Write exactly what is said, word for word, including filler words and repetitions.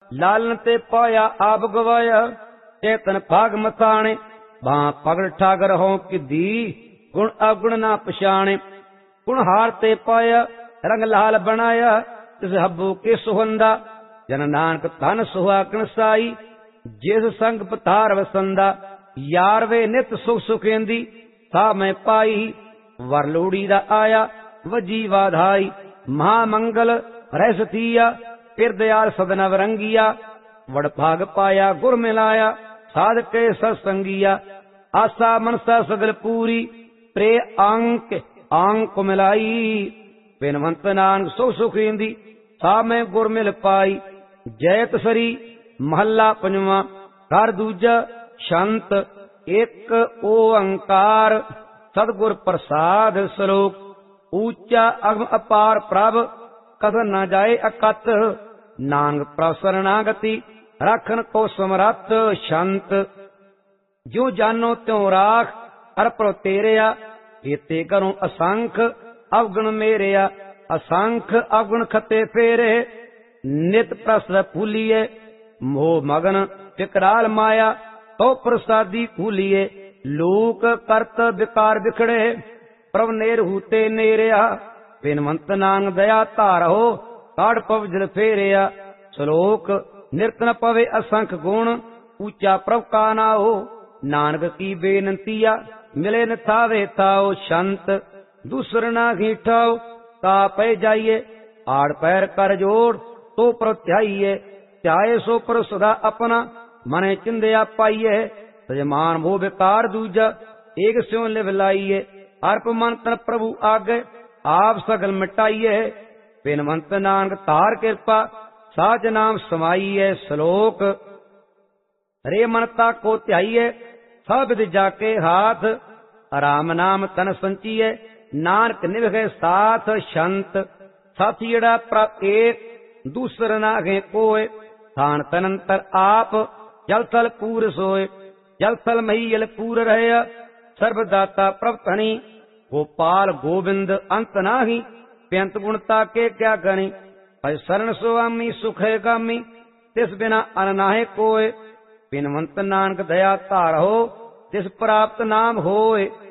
ਲਾਲਨ ਤੇ ਪਾਇਆ ਆਪ ਗਵਾਇਆ। ਚੇਤਨ ਭਾਗ ਮਥਾਣੇ ਬਾਂ ਪਗੜ ਠਾਗਰ ਹੋਂ ਕਿਦੀ ਗੁਣ ਅਗੁਣ ਨਾ ਪਛਾਣੇ। ਗੁਣ ਹਾਰ ਤੇ ਪਾਇਆ ਰੰਗ ਲਾਲ ਬਣਾਇਆ ਤਿਸ ਹੱਬੂ ਕੇ ਸੁਹੰਦਾ। ਜਨ ਨਾਨਕ ਧਨ ਸੁਹਾਗਣ ਸਾਈ ਜਿਸ ਸੰਗ ਪਤਾਰ ਵਸੰਦਾ। ਯਾਰ ਵੇ ਨਿਤ ਸੁਖ ਸੁਖੇਂਦੀ ਸਾ ਮੈਂ ਪਾਈ। ਵਰ ਲੋੜੀ ਦਾ ਆਇਆ ਵਜੀ ਵਾਧਾਈ। ਮਹਾ ਮੰਗਲ ਰਹਿ ਸਤੀਆ ਫਿਰ ਦਿਆਲ ਸਦਨ ਵਰੰਗੀਆ। ਵਡ ਭਾਗ ਪਾਇਆ ਗੁਰ ਮਿਲਾਇਆ ਸਾਧ ਕੇ ਸਤਸੰਗੀਆ। ਆਸਾ ਮਨਸਾ ਸਗਲ ਪੂਰੀ ਪ੍ਰੇ ਅੰਕ ਅੰਕ ਮਿਲਾਈ। ਬਿਨਵੰਤ ਨਾਨਕ ਸੁਖ ਸੁਖੇਂਦੀ ਸਾ ਮੈਂ ਗੁਰ ਮਿਲ ਪਾਈ। ਜੈਤ ਸਰੀ ਮਹੱਲਾ ਪੰਜਵਾਂ। ਘਰ ਦੂਜਾ ਸ਼ੰਤ ਇੱਕ ਓੰਕਾਰ ਸਤਿਗੁਰ ਪ੍ਰਸਾਦ ਸਲੋਕ। ਊਚਾ ਅਗਮ ਅਪਾਰ ਪ੍ਰਭ ਕਥਨ ਨਾ ਜਾਏ ਅਕਤ। ਨਾਨਕ ਪ੍ਰਭ ਸਰਨਾਗਤੀ ਰਾਖਨ ਕੋ ਸਮਰੱਥ ਸ਼ੰਤ। ਜਿਉ ਜਾਨੋ ਤਿਉ ਰਾਖ ਅਰਪਰੋ ਤੇਰਿਆ। ਕੀਤੇ ਕਰੂੰ ਅਸੰਖ ਅਵਗੁਣ ਮੇਰਿਆ। ਅਸੰਖ ਅਵਗੁਣ ਖਤੇ ਫੇਰੇ ਨਿਤ ਪ੍ਰਸਰ ਭੂਲੀਏ। ਮੋਹ ਮਗਨ ਵਿਕਰਾਲ ਮਾਇਆ ਤੋ ਪ੍ਰਸਾਦੀ ਭੂਲੀਏ। ਲੋਕ ਕਰਤ ਵਿਕਾਰ ਵਿਖੜੇ ਪ੍ਰਭ ਨੇਰ ਹੂਤੇ ਨੇਰਿਆ। ਬਿਨਵੰਤ ਨਾਨਕ ਦਇਆ ਧਾਰੋ ਕਾੜ ਪਵ ਜਲ ਫੇਰਿਆ। ਸ਼ਲੋਕ ਨਿਰਤ ਨ ਪਵੇ ਅਸੰਖ ਗੁਣ ਊਚਾ ਪ੍ਰਭ ਕਾ ਨਾਉ। ਨਾਨਕ ਕੀ ਬੇਨੰਤੀਆ ਮਿਲੇ ਨ ਥਾਵੇ ਥਾਉ। ਸ਼ੰਤ ਦੂਸਰ ਨਾ ਘੀਠਾਉ ਤਾ ਪੈ ਜਾਈਏ। ਆੜ ਪੈਰ ਕਰ ਜੋੜ ਤੋ ਪ੍ਰਤਿਆਈਏ। ਧਿਆਏ ਸੋ ਪਰ ਸਦਾ ਆਪਣਾ ਮਨੇ ਚਿੰਦਿਆ ਪਾਈਏ। ਸਜਮਾਨ ਮੋਹ ਵਿਕਾਰ ਦੂਜਾ ਏਕ ਸਿਉ ਲਿਵ ਲਾਈਏ। ਅਰਪ ਮਨ ਤਨ ਪ੍ਰਭੂ ਆਗੇ ਆਪ ਸਗਲ ਮਿਟਾਈਏ। ਬਿਨਵੰਤ ਨਾਨਕ ਧਾਰ ਕਿਰਪਾ ਸਾਚ ਨਾਮ ਸਮਾਈਏ। ਸ਼ਲੋਕ ਰੇ ਮਨ ਤਾ ਕੋ ਧਿਆਈਏ ਸਭ ਵਿਦ ਜਾ ਕੇ ਹਾਥ। ਆਰਾਮ ਨਾਮ ਤਨ ਸੰਚੀਏ ਨਾਨਕ ਨਿਵਗੇ ਸਾਥ। ਸ਼ੰਤ ਸਾਥੀੜਾ ਪ੍ਰਭ ਏਕ ਦੂਸਰ ਨਾਗੇ ਕੋਏ। ਥਾਨ ਤਨੰਤਰ ਆਪ ਜਲ ਥਲ ਪੂਰ ਸੋਏ। ਜਲ ਥਲ ਮਹੀਲ ਪੂਰ ਰਹਿਆ ਸਰਬ ਦਾਤਾ ਪ੍ਰਭ ਧਣੀ। ਗੋਪਾਲ ਗੋਬਿੰਦ ਅੰਤ ਨਾਹੀ ਬੇਅੰਤ ਗੁਣਤਾ ਕੇ ਕਿਆ ਗਣੀ। ਭਜ ਸਰਨ ਸੁਆਮੀ ਸੁਖੇ ਗਾਮੀ ਤਿਸ ਬਿਨਾ ਅਨ ਨਾਹੇ ਕੋਏ। ਬਿਨਵੰਤ ਨਾਨਕ ਦਇਆ ਧਾਰੋ ਤਿਸ ਪ੍ਰਾਪਤ ਨਾਮ ਹੋਏ।